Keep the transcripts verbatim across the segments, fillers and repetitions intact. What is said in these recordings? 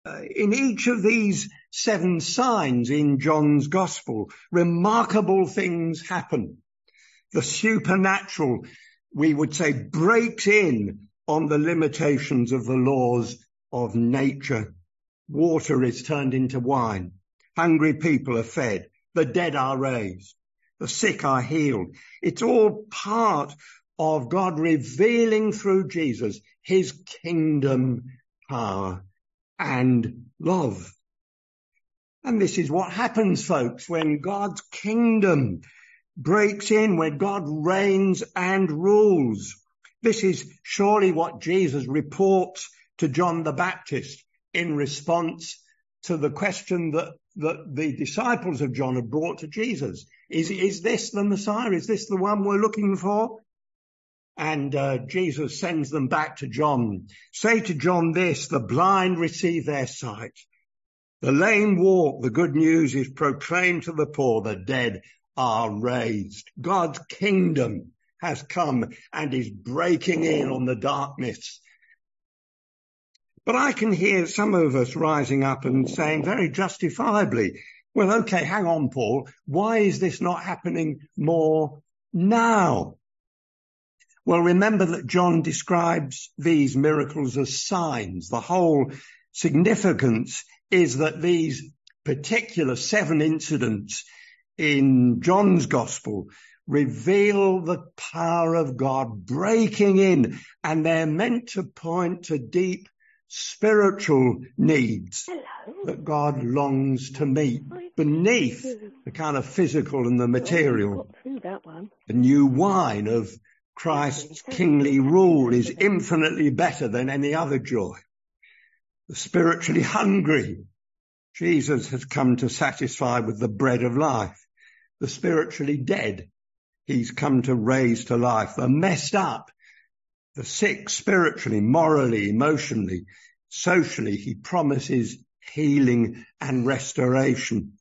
uh, in each of these seven signs in John's Gospel, remarkable things happen. The supernatural, we would say, breaks in on the limitations of the laws of nature. Water is turned into wine. Hungry people are fed. The dead are raised. The sick are healed. It's all part of God revealing through Jesus his kingdom power and love. And this is what happens, folks, when God's kingdom breaks in, when God reigns and rules. This is surely what Jesus reports to John the Baptist in response to the question that, that the disciples of John had brought to Jesus. Is, is this the Messiah? Is this the one we're looking for? And uh, Jesus sends them back to John. Say to John this, the blind receive their sight. The lame walk, the good news is proclaimed to the poor, the dead are raised. God's kingdom has come and is breaking in on the darkness. But I can hear some of us rising up and saying very justifiably, well, okay, hang on, Paul, why is this not happening more now? Well, remember that John describes these miracles as signs. The whole significance is that these particular seven incidents in John's Gospel reveal the power of God breaking in, and they're meant to point to deep spiritual needs Hello. that God longs to meet beneath the kind of physical and the material. Got through that one. The new wine of Christ's kingly rule is infinitely better than any other joy. The spiritually hungry, Jesus has come to satisfy with the bread of life. The spiritually dead, he's come to raise to life. The messed up, the sick spiritually, morally, emotionally, socially, he promises healing and restoration.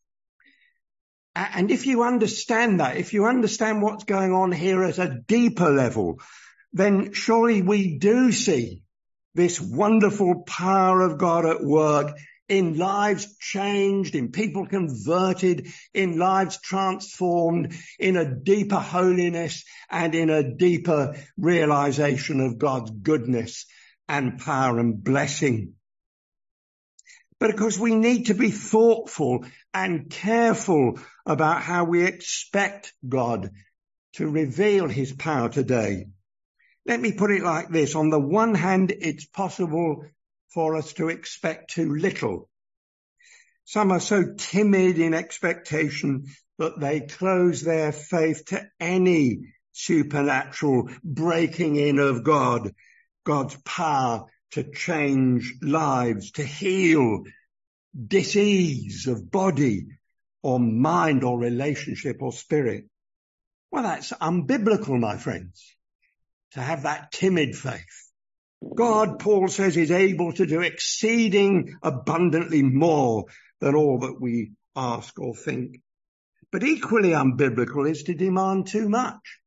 And if you understand that, if you understand what's going on here at a deeper level, then surely we do see this wonderful power of God at work in lives changed, in people converted, in lives transformed, in a deeper holiness and in a deeper realization of God's goodness and power and blessing. But of course, we need to be thoughtful and careful about how we expect God to reveal his power today. Let me put it like this. On the one hand, it's possible for us to expect too little. Some are so timid in expectation that they close their faith to any supernatural breaking in of God, God's power to change lives, to heal disease of body or mind or relationship or spirit. Well, that's unbiblical, my friends, to have that timid faith. God, Paul says, is able to do exceeding abundantly more than all that we ask or think. But equally unbiblical is to demand too much.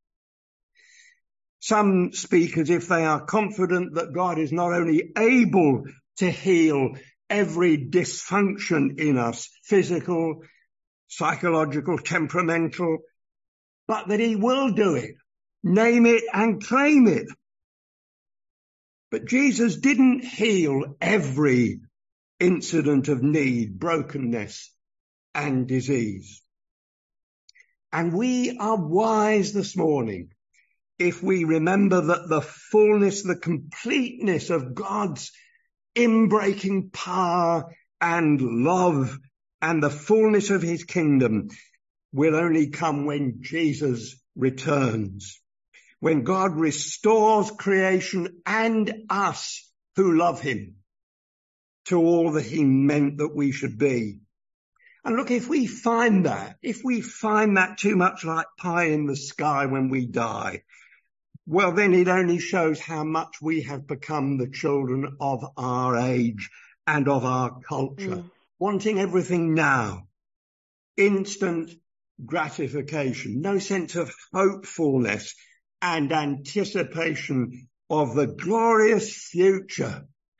Some speak as if they are confident that God is not only able to heal every dysfunction in us, physical, psychological, temperamental, but that he will do it, name it and claim it. But Jesus didn't heal every incident of need, brokenness, and disease. And we are wise this morning if we remember that the fullness, the completeness of God's inbreaking power and love and the fullness of his kingdom will only come when Jesus returns. When God restores creation and us who love him to all that he meant that we should be. And look, if we find that, if we find that too much like pie in the sky when we die, well, then it only shows how much we have become the children of our age and of our culture, mm. wanting everything now, instant gratification, no sense of hopefulness and anticipation of the glorious future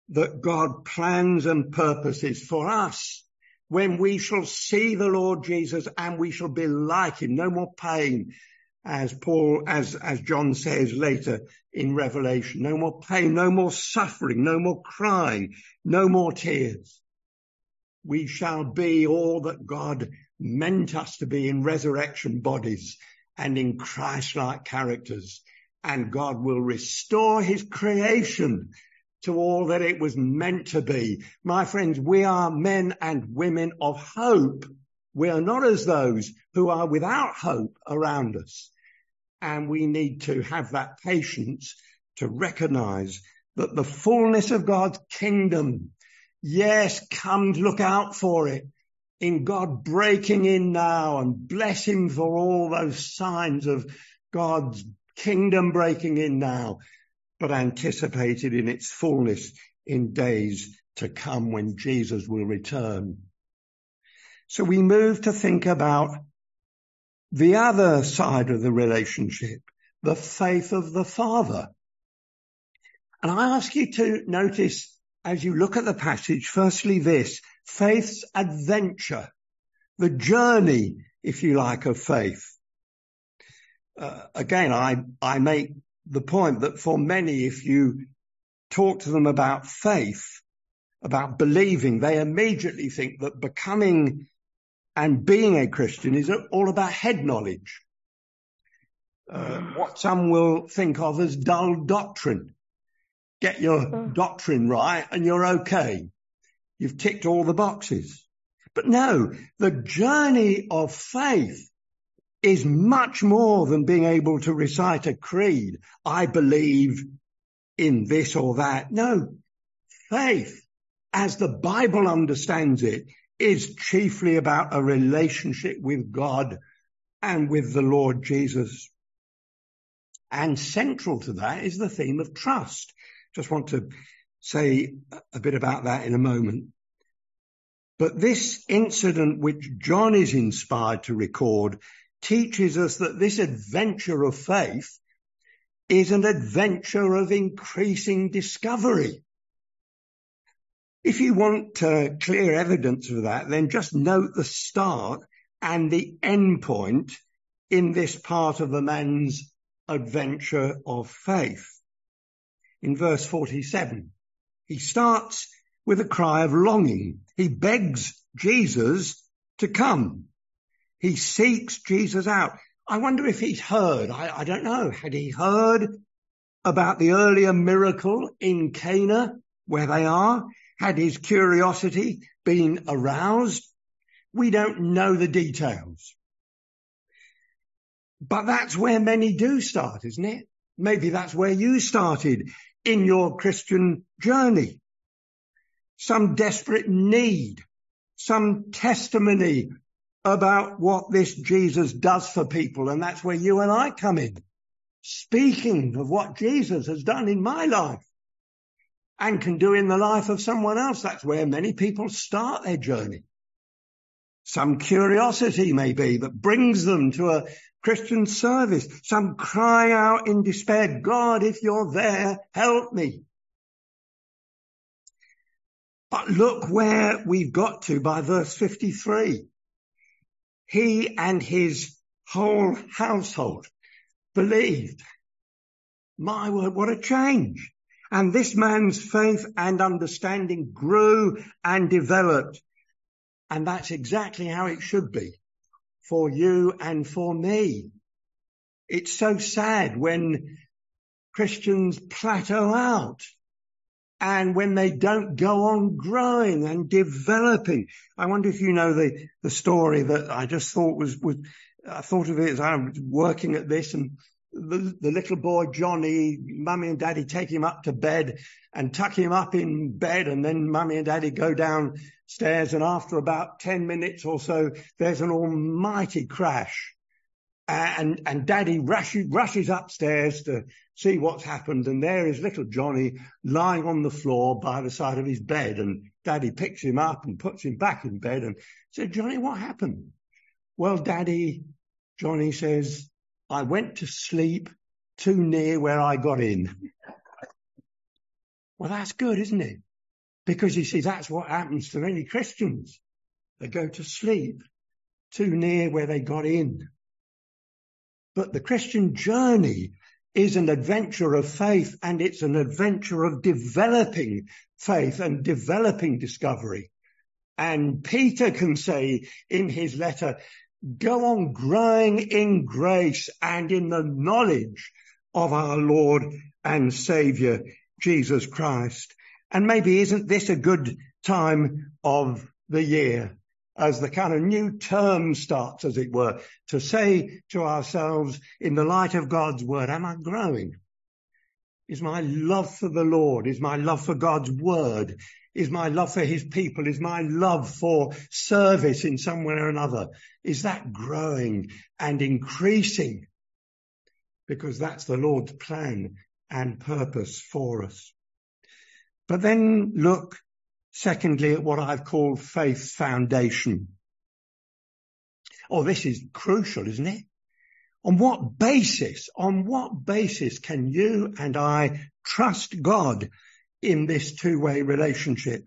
that God plans and purposes for us when we shall see the Lord Jesus and we shall be like him. No more pain, as Paul, as, as John says later in Revelation. No more pain, no more suffering, no more crying, no more tears. We shall be all that God meant us to be in resurrection bodies and in Christ-like characters. And God will restore his creation to all that it was meant to be. My friends, we are men and women of hope. We are not as those who are without hope around us. And we need to have that patience to recognize that the fullness of God's kingdom, yes, comes, look out for it, in God breaking in now, and bless him for all those signs of God's kingdom breaking in now, but anticipated in its fullness in days to come when Jesus will return. So we move to think about the other side of the relationship, the faith of the Father. And I ask you to notice, as you look at the passage, firstly this, faith's adventure, the journey, if you like, of faith. Uh, again, I, I make the point that for many, if you talk to them about faith, about believing, they immediately think that becoming and being a Christian is all about head knowledge. Uh, what some will think of as dull doctrine. Get your doctrine right and you're okay. You've ticked all the boxes. But no, the journey of faith is much more than being able to recite a creed. I believe in this or that. No, faith, as the Bible understands it, is chiefly about a relationship with God and with the Lord Jesus. And central to that is the theme of trust. Just want to say a bit about that in a moment. But this incident, which John is inspired to record, teaches us that this adventure of faith is an adventure of increasing discovery. If you want uh, clear evidence of that, then just note the start and the end point in this part of the man's adventure of faith. In verse forty-seven, he starts with a cry of longing. He begs Jesus to come. He seeks Jesus out. I wonder if he's heard. I, I don't know. Had he heard about the earlier miracle in Cana where they are? Had his curiosity been aroused? We don't know the details. But that's where many do start, isn't it? Maybe that's where you started in your Christian journey. Some desperate need, some testimony about what this Jesus does for people. And that's where you and I come in, speaking of what Jesus has done in my life and can do in the life of someone else. That's where many people start their journey. Some curiosity maybe that brings them to a Christian service. Some cry out in despair, God, if you're there, help me. But look where we've got to by verse fifty-three. He and his whole household believed. My word, what a change. And this man's faith and understanding grew and developed. And that's exactly how it should be for you and for me. It's so sad when Christians plateau out and when they don't go on growing and developing. I wonder if you know the, the story that I just thought was, was, I thought of it as I was working at this, and the, the little boy, Johnny, mummy and daddy take him up to bed and tuck him up in bed, and then mummy and daddy go downstairs, and after about ten minutes or so, there's an almighty crash. And, and daddy rushes, rushes upstairs to see what's happened. And there is little Johnny lying on the floor by the side of his bed. And daddy picks him up and puts him back in bed and said, Johnny, what happened? Well, daddy, Johnny says, I went to sleep too near where I got in. Well, that's good, isn't it? Because you see, that's what happens to many Christians. They go to sleep too near where they got in. But the Christian journey is an adventure of faith, and it's an adventure of developing faith and developing discovery. And Peter can say in his letter, go on growing in grace and in the knowledge of our Lord and Saviour, Jesus Christ. And maybe isn't this a good time of the year, as the kind of new term starts, as it were, to say to ourselves, in the light of God's word, am I growing? Is my love for the Lord, is my love for God's word, is my love for his people, is my love for service in some way or another, is that growing and increasing? Because that's the Lord's plan and purpose for us. But then look, secondly, at what I've called faith foundation. Oh, this is crucial, isn't it? On what basis, on what basis can you and I trust God in this two-way relationship?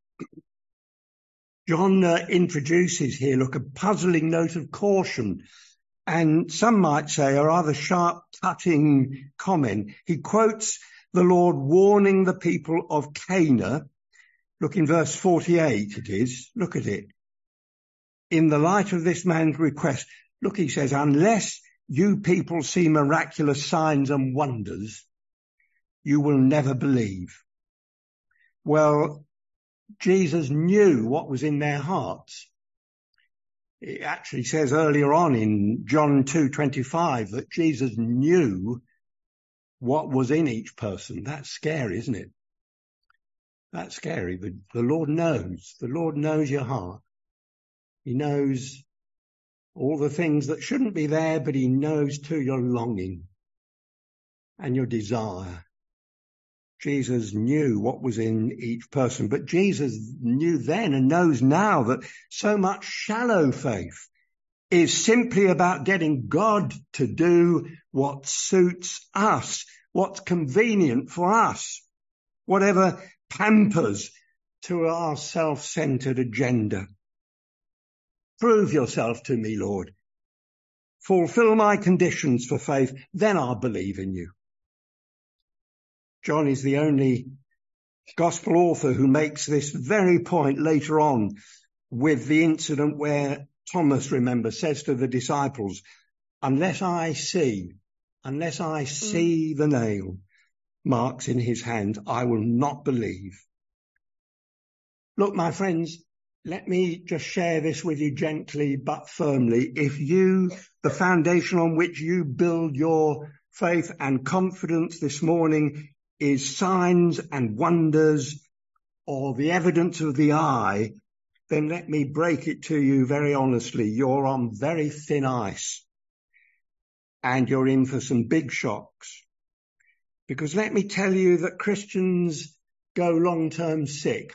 John uh, introduces here, look, a puzzling note of caution, and some might say a rather sharp, cutting comment. He quotes the Lord warning the people of Cana. Look in verse forty-eight it is. Look at it. In the light of this man's request, look, he says, unless you people see miraculous signs and wonders, you will never believe. Well, Jesus knew what was in their hearts. It actually says earlier on in John two twenty-five that Jesus knew what was in each person. That's scary, isn't it? That's scary. The, the Lord knows. The Lord knows your heart. He knows all the things that shouldn't be there, but he knows too your longing and your desire. Jesus knew what was in each person, but Jesus knew then and knows now that so much shallow faith is simply about getting God to do what suits us, what's convenient for us, whatever pampers to our self-centered agenda. Prove yourself to me, Lord. Fulfill my conditions for faith, then I'll believe in you. John is the only gospel author who makes this very point later on with the incident where Thomas, remember, says to the disciples, unless I see, unless I see the nail marks in his hand, I will not believe. Look, my friends, let me just share this with you gently but firmly. If you, the foundation on which you build your faith and confidence this morning is signs and wonders or the evidence of the eye, then let me break it to you very honestly. You're on very thin ice and you're in for some big shocks. Because let me tell you that Christians go long-term sick.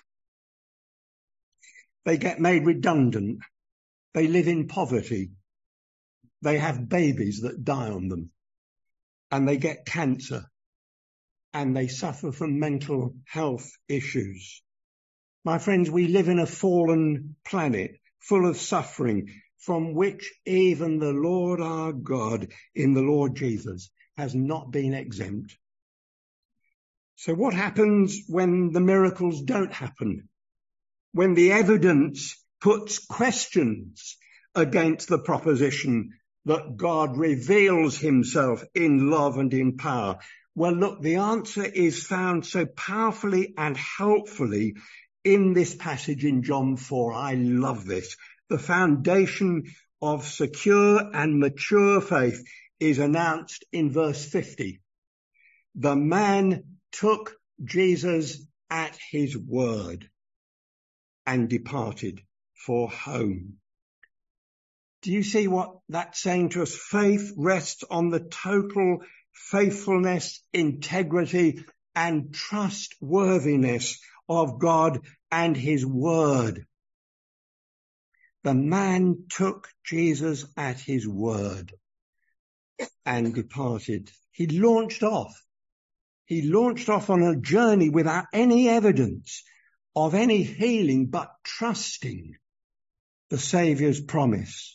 They get made redundant. They live in poverty. They have babies that die on them. And they get cancer. And they suffer from mental health issues. My friends, we live in a fallen planet full of suffering from which even the Lord our God in the Lord Jesus has not been exempt. So what happens when the miracles don't happen? When the evidence puts questions against the proposition that God reveals himself in love and in power? Well, look, the answer is found so powerfully and helpfully in this passage in John four. I love this. The foundation of secure and mature faith is announced in verse fifty. The man took Jesus at his word and departed for home. Do you see what that's saying to us? Faith rests on the total faithfulness, integrity, and trustworthiness of God and his word. The man took Jesus at his word and departed. He launched off. He launched off on a journey without any evidence of any healing but trusting the Saviour's promise.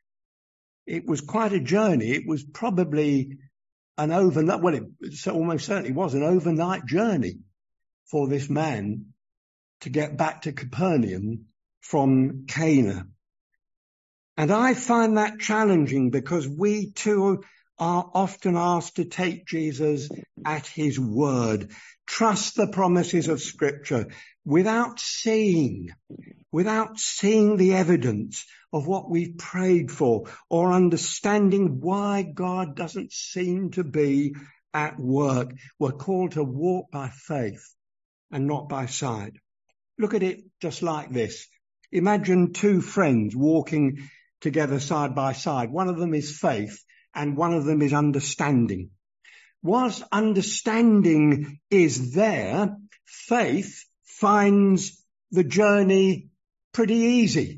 It was quite a journey. It was probably an overnight, well, it almost certainly was an overnight journey for this man to get back to Capernaum from Cana. And I find that challenging because we too are often asked to take Jesus at his word, trust the promises of Scripture without seeing, without seeing the evidence of what we've prayed for or understanding why God doesn't seem to be at work. We're called to walk by faith and not by sight. Look at it just like this. Imagine two friends walking together side by side. One of them is faith and one of them is understanding. Whilst understanding is there, faith finds the journey pretty easy.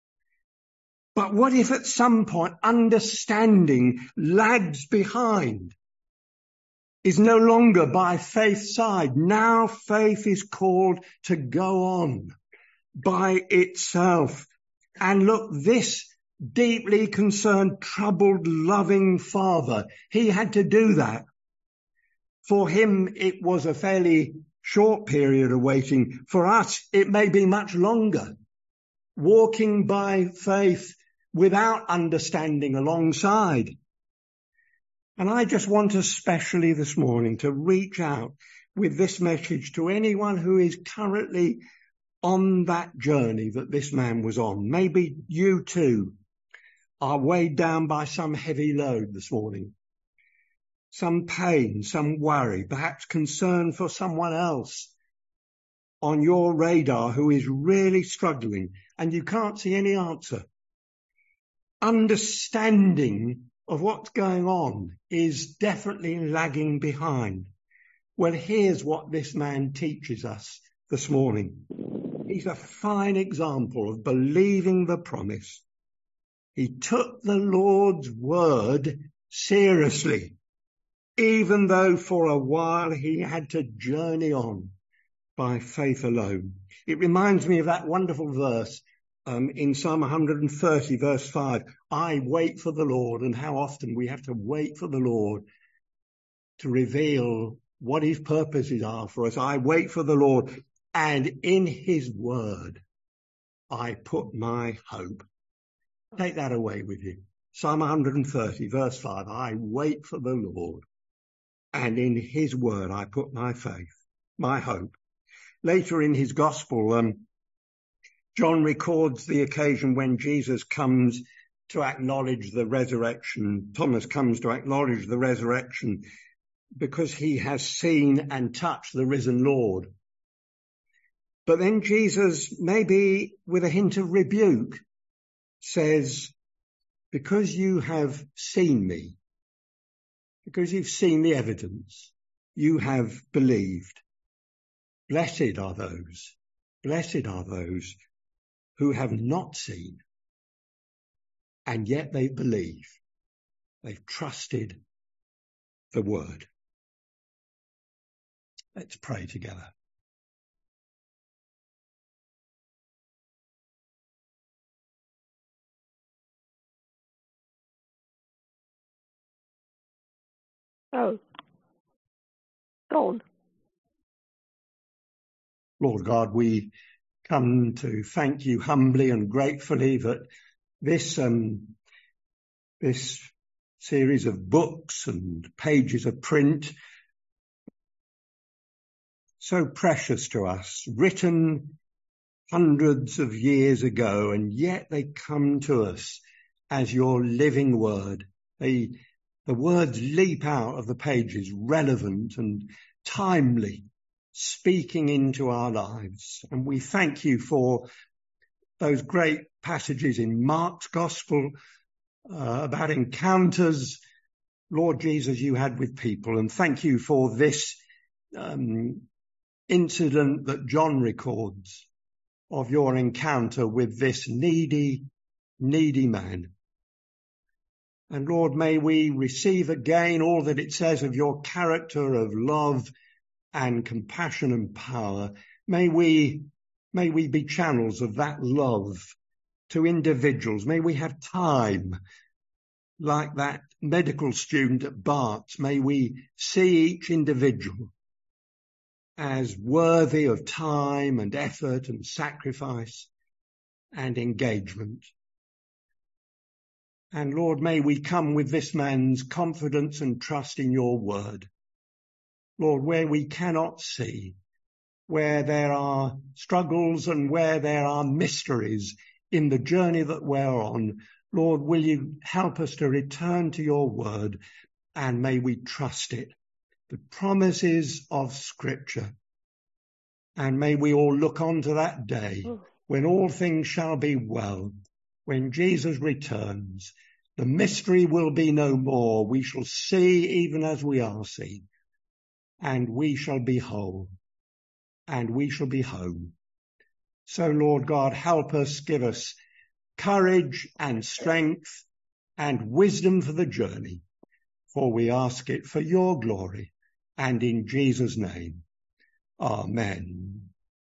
But what if at some point understanding lags behind, is no longer by faith's side? Now faith is called to go on by itself. And look, this deeply concerned, troubled, loving father, he had to do that. For him, it was a fairly short period of waiting. For us, it may be much longer. Walking by faith without understanding alongside. And I just want especially this morning to reach out with this message to anyone who is currently on that journey that this man was on. Maybe you too are weighed down by some heavy load this morning. Some pain, some worry, perhaps concern for someone else on your radar who is really struggling and you can't see any answer. Understanding of what's going on is definitely lagging behind. Well, here's what this man teaches us this morning. He's a fine example of believing the promise. He took the Lord's word seriously, even though for a while he had to journey on by faith alone. It reminds me of that wonderful verse um, in Psalm one thirty, verse five. I wait for the Lord, and how often we have to wait for the Lord to reveal what his purposes are for us. I wait for the Lord, and in his word I put my hope. Take that away with you. Psalm one thirty, verse five. I wait for the Lord, and in his word I put my faith, my hope. Later in his gospel, um, John records the occasion when Jesus comes to acknowledge the resurrection. Thomas comes to acknowledge the resurrection because he has seen and touched the risen Lord. But then Jesus, maybe with a hint of rebuke, says, because you have seen me, because you've seen the evidence, you have believed. Blessed are those, blessed are those who have not seen, and yet they believe. They've trusted the word. Let's pray together. Oh, gone. Lord God, we come to thank you humbly and gratefully that this um, this series of books and pages of print, so precious to us, written hundreds of years ago, and yet they come to us as your living word. They, the words leap out of the pages, relevant and timely, speaking into our lives. And we thank you for those great passages in Mark's Gospel uh, about encounters, Lord Jesus, you had with people. And thank you for this um, incident that John records of your encounter with this needy, needy man. And Lord, may we receive again all that it says of your character of love and compassion and power. May we May we be channels of that love to individuals. May we have time, like that medical student at Barts. May we see each individual as worthy of time and effort and sacrifice and engagement. And Lord, may we come with this man's confidence and trust in your word. Lord, where we cannot see, where there are struggles and where there are mysteries in the journey that we're on, Lord, will you help us to return to your word, and may we trust it, the promises of Scripture. And may we all look on to that day when all things shall be well, when Jesus returns. The mystery will be no more. We shall see even as we are seen, and we shall be whole, and we shall be home. So, Lord God, help us, give us courage and strength and wisdom for the journey, for we ask it for your glory and in Jesus' name. Amen.